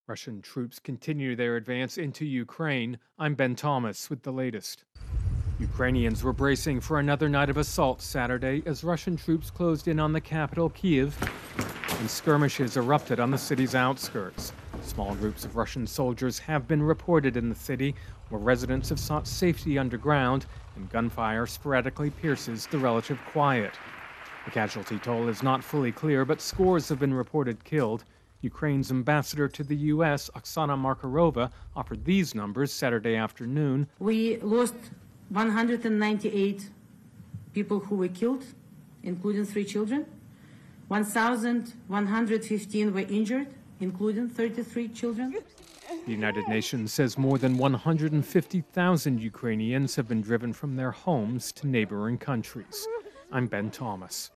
Russian troops continue their advance into Ukraine. I'm Ben Thomas with the latest. Ukrainians were bracing for another night of assault Saturday as Russian troops closed in on the capital, Kyiv, and skirmishes erupted on the city's outskirts. Small groups of Russian soldiers have been reported in the city, where residents have sought safety underground, and gunfire sporadically pierces the relative quiet. The casualty toll is not fully clear, but scores have been reported killed. Ukraine's ambassador to the U.S., Oksana Markarova, offered these numbers Saturday afternoon. We lost 198 people who were killed, including 3 children. 1,115 were injured, including 33 children. The United Nations says more than 150,000 Ukrainians have been driven from their homes to neighboring countries. I'm Ben Thomas.